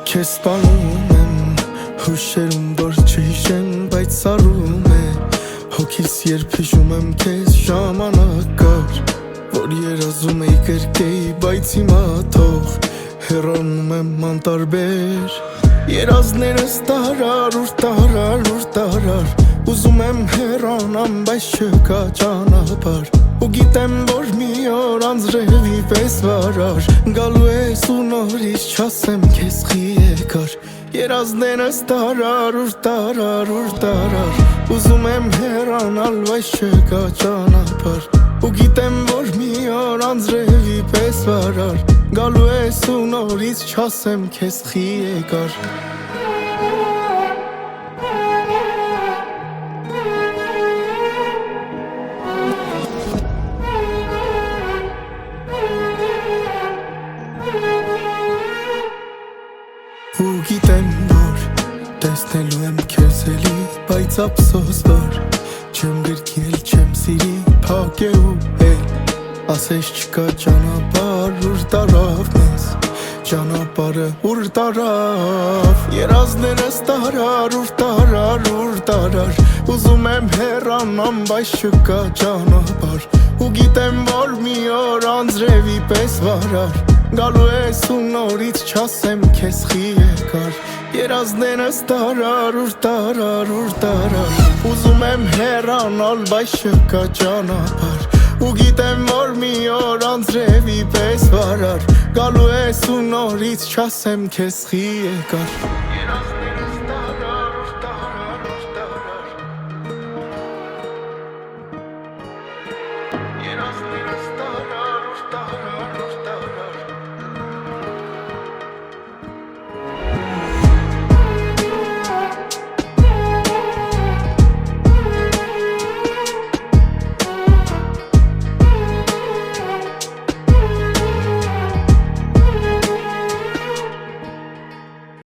Քեզ սպանում եմ հուշերում որ չհիշեմ բայց սարում է հոգիս երբ հիշում եմ քեզ ժամանակ կար որ երազում էի կրկեի բայց հիմա թող հեռանում եմ անտարբեր երազներս տարար ուր տարար ուզում եմ հեռանամ բայց չկա ճանապարհ ու գիտեմ որ մի օր անձրևի պես վարար գալու ես ու նորից չասեմ քեզ խի եկար երազներս տարար ուր տարար ուզում եմ հեռանալ բայց չկա ճանապարհ ու գիտեմ որ մի օր անձրևի պես վարար գալու ես ու նորից չասեմ քեզ խի եկար ու գիտեմ որ տեսնելու եմ քեզ էլի բայց ափսոս որ չեմ գրկել չեմ սիրի փակ է ու ասես չկա ճանապարհ ուր տարավ մեզ ճանապարհը ուր տարավ երազներս տարար ուր տարար ուզում եմ հեռանամ բայց չկա ճանապարհ ու գիտեմ որ մի օր անձրևի պես վարար գալու ես ու նորից չասեմ քեզ խի եկար երազներս տարար ուր տարար ուզում եմ հեռանալ բայց չկա ճանապարհ ու գիտեմ որ մի օր անձրևի պես վարար գալու ես ու նորից չասեմ քեզ խի եկար